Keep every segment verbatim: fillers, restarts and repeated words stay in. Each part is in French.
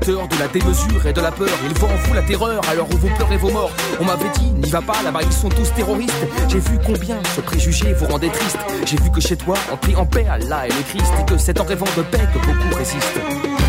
l'auteur de la démesure et de la peur. Il voit en vous la terreur à l'heure où vous pleurez vos morts. On m'avait dit, n'y va pas, là-bas ils sont tous terroristes. J'ai vu combien ce préjugé vous rendait triste. J'ai vu que chez toi, on prie en paix Allah et le Christ. Et que c'est en rêvant de paix que beaucoup résistent.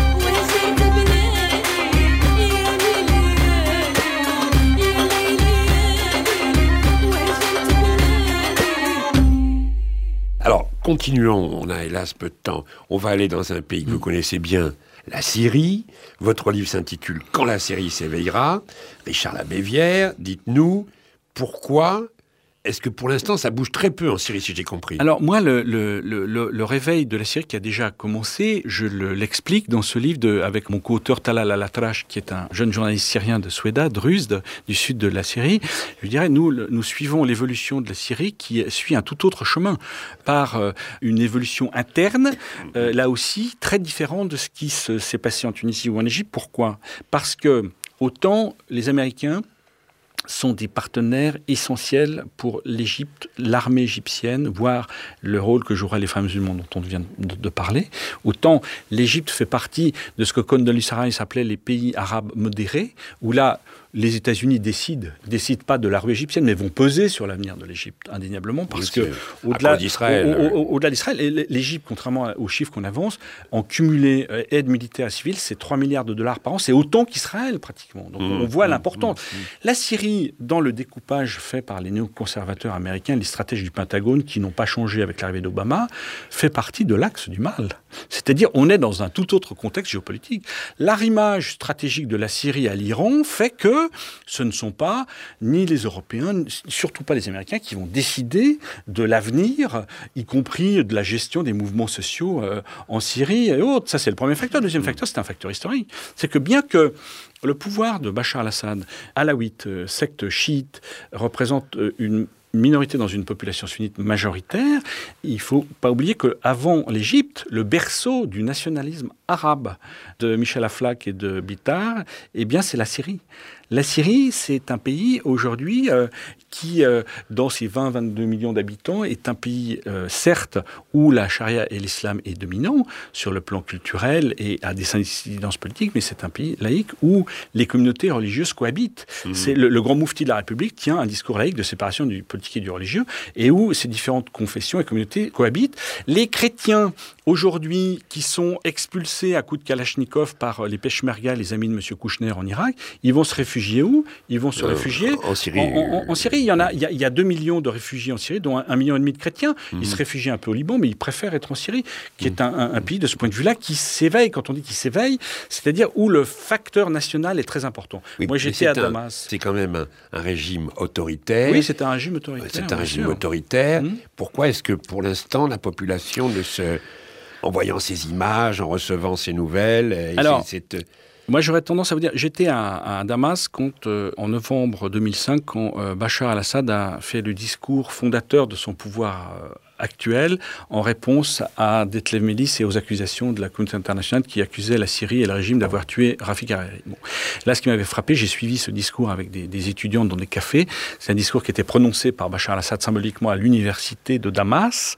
Alors, continuons, on a hélas peu de temps. On va aller dans un pays que vous connaissez bien, la Syrie. Votre livre s'intitule « Quand la Syrie s'éveillera ». Richard Labévière, dites-nous pourquoi est-ce que pour l'instant ça bouge très peu en Syrie, si j'ai compris? Alors moi, le, le, le, le réveil de la Syrie qui a déjà commencé, je le, l'explique dans ce livre de, avec mon co-auteur Talal Al-Atrash, qui est un jeune journaliste syrien de Soueida, Druze, de, du sud de la Syrie. Je dirais, nous, le, nous suivons l'évolution de la Syrie qui suit un tout autre chemin, par euh, une évolution interne, euh, là aussi très différente de ce qui se, s'est passé en Tunisie ou en Égypte. Pourquoi? Parce que autant les Américains sont des partenaires essentiels pour l'Égypte, l'armée égyptienne, voire le rôle que joueraient les frères musulmans dont on vient de, de parler. Autant l'Égypte fait partie de ce que Condoleezza Rice appelait les pays arabes modérés, où là, les États-Unis décident, décident pas de la rue égyptienne, mais vont peser sur l'avenir de l'Égypte, indéniablement, parce que au-delà d'Israël, au, au, au-delà d'Israël, l'Égypte, contrairement aux chiffres qu'on avance, en cumulé euh, aide militaire et civile, c'est trois milliards de dollars par an, c'est autant qu'Israël, pratiquement. Donc mmh, on voit mmh, l'importance. Mmh, mmh. La Syrie, dans le découpage fait par les néoconservateurs américains, les stratèges du Pentagone, qui n'ont pas changé avec l'arrivée d'Obama, fait partie de l'axe du mal. C'est-à-dire, on est dans un tout autre contexte géopolitique. L'arrimage stratégique de la Syrie à l'Iran fait que ce ne sont pas ni les Européens, surtout pas les Américains, qui vont décider de l'avenir, y compris de la gestion des mouvements sociaux euh, en Syrie et autres. Ça, c'est le premier facteur. Le deuxième facteur, c'est un facteur historique. C'est que bien que le pouvoir de Bachar al-Assad, alawite, euh, secte chiite, représente euh, une minorité dans une population sunnite majoritaire, il ne faut pas oublier qu'avant l'Égypte, le berceau du nationalisme arabe de Michel Aflaq et de Bitar, eh bien, c'est la Syrie. La Syrie, c'est un pays aujourd'hui euh, qui, euh, dans ses vingt à vingt-deux millions d'habitants, est un pays, euh, certes, où la charia et l'islam est dominant sur le plan culturel et a des incidences politiques, mais c'est un pays laïque où les communautés religieuses cohabitent. Mmh. C'est le, le grand moufti de la République tient un discours laïque de séparation du politique et du religieux, et où ces différentes confessions et communautés cohabitent. Les chrétiens, aujourd'hui, qui sont expulsés à coups de Kalachnikov par les Peshmerga, les amis de M. Kouchner en Irak, ils vont se réfugier où? Ils vont se euh, réfugier en Syrie. En, en, en Syrie, il y en a, il y a, il y a deux millions de réfugiés en Syrie, dont un, un million et demi de chrétiens. Mmh. Ils se réfugient un peu au Liban, mais ils préfèrent être en Syrie, qui mmh. est un, un, un pays de ce point de vue-là qui s'éveille. Quand on dit qu'il s'éveille, c'est-à-dire où le facteur national est très important. Oui, Moi, j'étais à un, Damas. C'est quand même un, un régime autoritaire. Oui, c'est un régime autoritaire. C'est un régime sûr. autoritaire. Mmh. Pourquoi est-ce que, pour l'instant, la population ne se... En voyant ces images, en recevant ces nouvelles... Alors... C'est, c'est... Moi, j'aurais tendance à vous dire, j'étais à, à Damas quand, euh, en novembre deux mille cinq, quand euh, Bachar al-Assad a fait le discours fondateur de son pouvoir euh, actuel en réponse à Detlef Melis et aux accusations de la communauté internationale qui accusait la Syrie et le régime d'avoir tué Rafik Hariri. Bon. Là, ce qui m'avait frappé, j'ai suivi ce discours avec des, des étudiants dans des cafés. C'est un discours qui était prononcé par Bachar al-Assad symboliquement à l'université de Damas.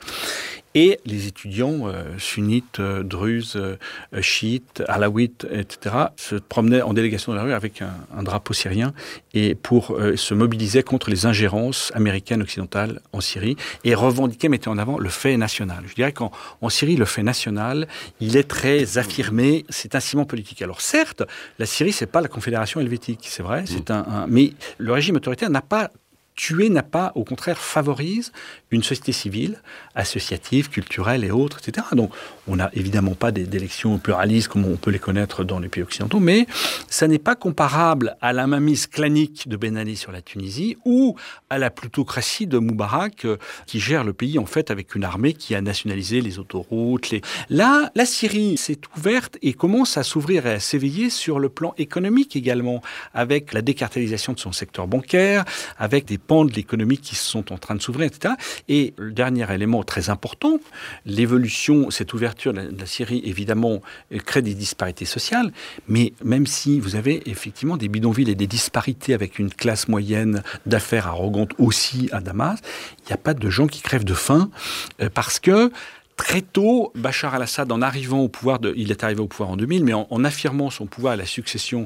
Et les étudiants euh, sunnites, euh, druzes, euh, chiites, alaouites, et cetera, se promenaient en délégation dans la rue avec un, un drapeau syrien et pour euh, se mobiliser contre les ingérences américaines occidentales en Syrie et revendiquaient, mettaient en avant le fait national. Je dirais qu'en en Syrie, le fait national, il est très affirmé, c'est un ciment politique. Alors certes, la Syrie, c'est pas la Confédération helvétique, c'est vrai, c'est un, un, mais le régime autoritaire n'a pas tuer n'a pas, au contraire, favorise une société civile, associative, culturelle et autres, et cetera. Donc, on n'a évidemment pas des, d'élections pluralistes comme on peut les connaître dans les pays occidentaux, mais ça n'est pas comparable à la mainmise clanique de Ben Ali sur la Tunisie ou à la plutocratie de Moubarak euh, qui gère le pays, en fait, avec une armée qui a nationalisé les autoroutes. Les... Là, la Syrie s'est ouverte et commence à s'ouvrir et à s'éveiller sur le plan économique également, avec la décartélisation de son secteur bancaire, avec des pans de l'économie qui sont en train de s'ouvrir, et cetera. Et le dernier élément très important, l'évolution, cette ouverture de la, de la Syrie, évidemment, crée des disparités sociales, mais même si vous avez effectivement des bidonvilles et des disparités avec une classe moyenne d'affaires arrogante aussi à Damas, il n'y a pas de gens qui crèvent de faim euh, parce que très tôt, Bachar al-Assad, en arrivant au pouvoir, de, il est arrivé au pouvoir en deux mille, mais en, en affirmant son pouvoir et la succession